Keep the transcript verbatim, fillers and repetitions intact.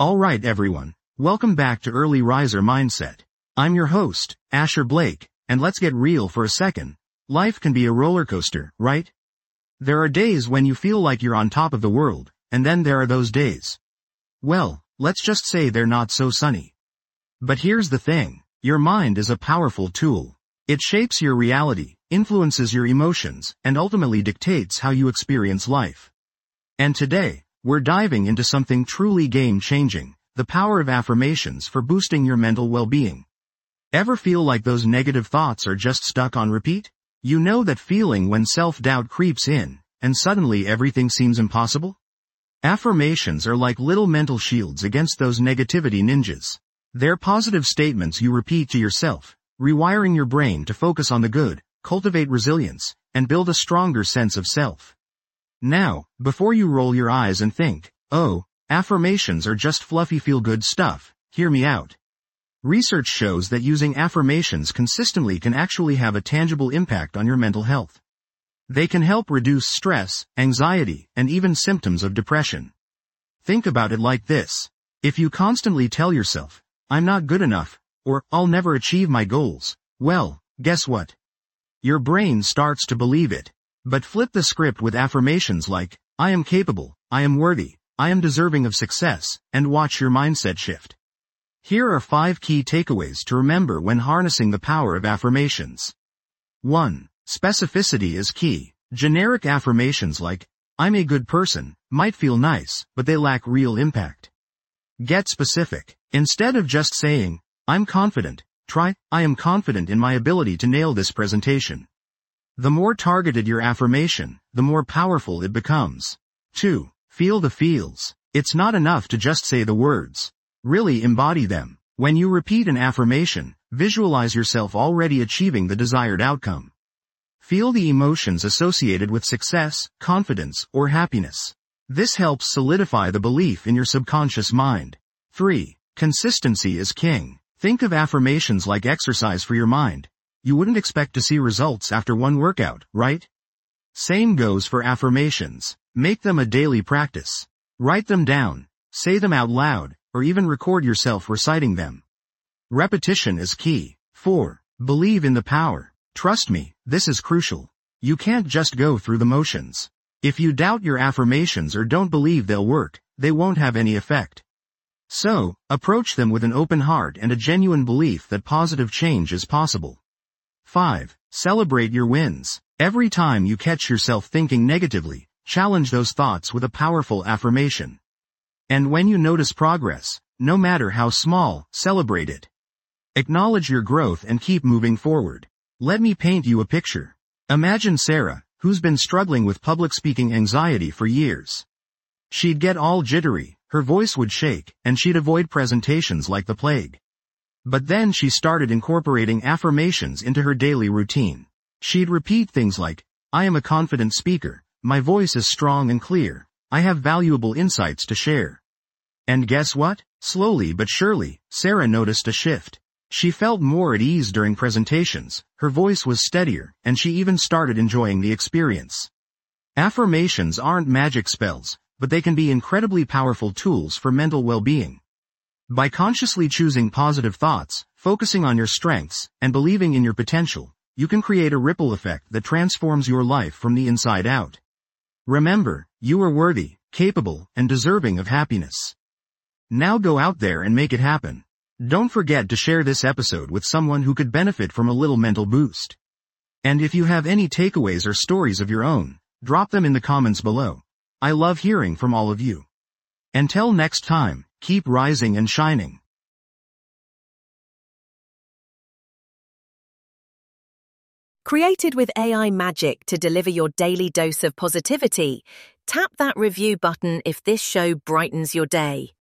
Alright everyone, welcome back to Early Riser Mindset. I'm your host, Asher Blake, and let's get real for a second. Life can be a roller coaster, right? There are days when you feel like you're on top of the world, and then there are those days. Well, let's just say they're not so sunny. But here's the thing, your mind is a powerful tool. It shapes your reality, influences your emotions, and ultimately dictates how you experience life. And today, we're diving into something truly game-changing, the power of affirmations for boosting your mental well-being. Ever feel like those negative thoughts are just stuck on repeat? You know that feeling when self-doubt creeps in, and suddenly everything seems impossible? Affirmations are like little mental shields against those negativity ninjas. They're positive statements you repeat to yourself, rewiring your brain to focus on the good, cultivate resilience, and build a stronger sense of self. Now, before you roll your eyes and think, oh, affirmations are just fluffy feel-good stuff, hear me out. Research shows that using affirmations consistently can actually have a tangible impact on your mental health. They can help reduce stress, anxiety, and even symptoms of depression. Think about it like this. If you constantly tell yourself, I'm not good enough, or I'll never achieve my goals, well, guess what? Your brain starts to believe it. But flip the script with affirmations like, I am capable, I am worthy, I am deserving of success, and watch your mindset shift. Here are five key takeaways to remember when harnessing the power of affirmations. one. Specificity is key. Generic affirmations like, I'm a good person, might feel nice, but they lack real impact. Get specific. Instead of just saying, I'm confident, try, I am confident in my ability to nail this presentation. The more targeted your affirmation, the more powerful it becomes. two. Feel the feels. It's not enough to just say the words. Really embody them. When you repeat an affirmation, visualize yourself already achieving the desired outcome. Feel the emotions associated with success, confidence, or happiness. This helps solidify the belief in your subconscious mind. three. Consistency is king. Think of affirmations like exercise for your mind. You wouldn't expect to see results after one workout, right? Same goes for affirmations. Make them a daily practice. Write them down, say them out loud, or even record yourself reciting them. Repetition is key. four. Believe in the power. Trust me, this is crucial. You can't just go through the motions. If you doubt your affirmations or don't believe they'll work, they won't have any effect. So, approach them with an open heart and a genuine belief that positive change is possible. five. Celebrate your wins. Every time you catch yourself thinking negatively, challenge those thoughts with a powerful affirmation. And when you notice progress, no matter how small, celebrate it. Acknowledge your growth and keep moving forward. Let me paint you a picture. Imagine Sarah, who's been struggling with public speaking anxiety for years. She'd get all jittery, her voice would shake, and she'd avoid presentations like the plague. But then she started incorporating affirmations into her daily routine. She'd repeat things like, I am a confident speaker, my voice is strong and clear, I have valuable insights to share. And guess what? Slowly but surely, Sarah noticed a shift. She felt more at ease during presentations, her voice was steadier, and she even started enjoying the experience. Affirmations aren't magic spells, but they can be incredibly powerful tools for mental well-being. By consciously choosing positive thoughts, focusing on your strengths, and believing in your potential, you can create a ripple effect that transforms your life from the inside out. Remember, you are worthy, capable, and deserving of happiness. Now go out there and make it happen. Don't forget to share this episode with someone who could benefit from a little mental boost. And if you have any takeaways or stories of your own, drop them in the comments below. I love hearing from all of you. Until next time, keep rising and shining. Created with A I magic to deliver your daily dose of positivity, tap that review button if this show brightens your day.